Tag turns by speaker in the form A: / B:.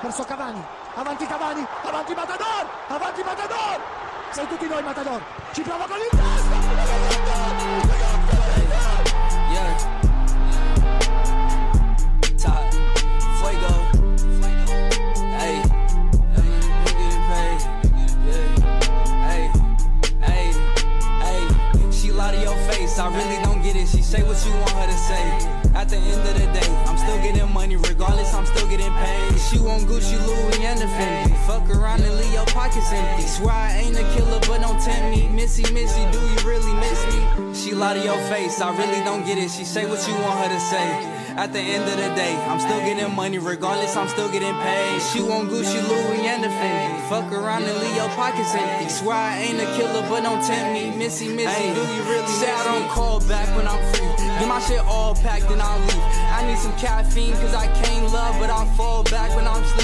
A: verso Cavani, avanti Matador, sei tutti noi Matador, ci prova con il testo,
B: yeah, top, fuego, hey, I'm getting paid, yeah, hey, she lie to your face, I really don't get it, she say what you want her to say. At the end of the day, I'm still getting money regardless, I'm still getting paid. She want Gucci, Louis, and the Fendi. Fuck around and leave your pockets empty. Swear I ain't a killer, but don't tempt me. Missy, do you really miss me? She lie to your face, I really don't get it. She say what you want her to say. At the end of the day, I'm still getting money regardless, I'm still getting paid. She want Gucci, Louis, and the Fendi. Fuck around and leave your pockets empty. Swear I ain't a killer, but don't tempt me. Missy, do you really say I don't call back when I'm free? Get my shit all packed and I'll leave. I need some caffeine cause I can't love, but I'll fall back when I'm